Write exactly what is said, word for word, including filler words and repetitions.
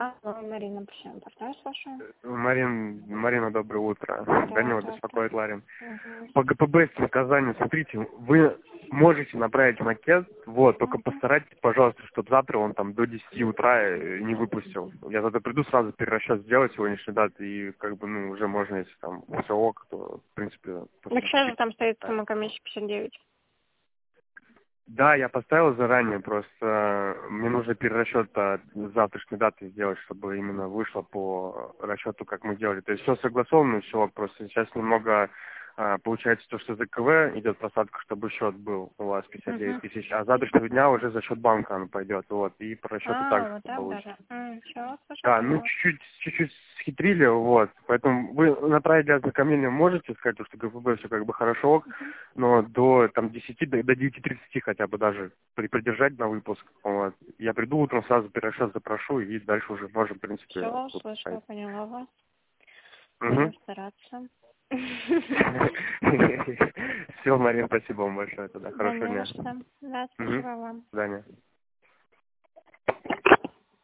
Алло, Марина, почему партнер слушаю? Марин, Марина, доброе утро. Да, Данила беспокоит Ларин. Угу. По ГПБ с наказанием, смотрите, вы можете направить макет, вот, только Угу. постарайтесь, пожалуйста, чтобы завтра он там до десяти утра э, не выпустил. Я завтра приду, сразу перерасчет сделать сегодняшней даты, и как бы, ну, уже можно, если там все ок, то, в принципе... Так что же там стоит сумма комиссии пятьдесят девять? Да, я поставил заранее, просто э, мне нужно перерасчет от завтрашней даты сделать, чтобы именно вышло по расчету, как мы делали. То есть все согласовано, все, просто сейчас немного э, получается то, что за КВ идет просадка, чтобы счет был у вас пятьдесят девять Угу. тысяч, а с завтрашнего дня уже за счет банка он пойдет, вот, и по расчету А, также вот так получится. даже. Все, слушай, Да, ну поняла. чуть-чуть, чуть-чуть схитрили, вот. Поэтому вы направить для ознакомления можете сказать, что ГПБ все как бы хорошо, ок, Угу. но до там десяти, до, до девяти тридцати хотя бы даже при- придержать на выпуск. Вот. Я приду утром, сразу перерасчет запрошу, и дальше уже можем, в принципе, Все, слышала, выпускать. поняла вас. Угу. Будем стараться. Все, Марин, спасибо вам большое тогда. Да Хорошего не за дня. что. Да, Угу. спасибо вам. До свидания.